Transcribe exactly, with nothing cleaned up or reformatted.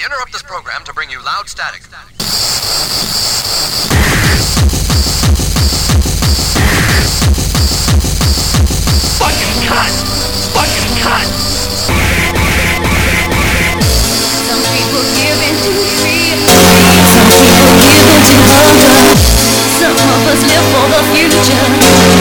interrupt this program to bring you loud static. Fucking cut! Fucking cut! Some people give in to fear. Some people give in to hunger. Some of us live for the future.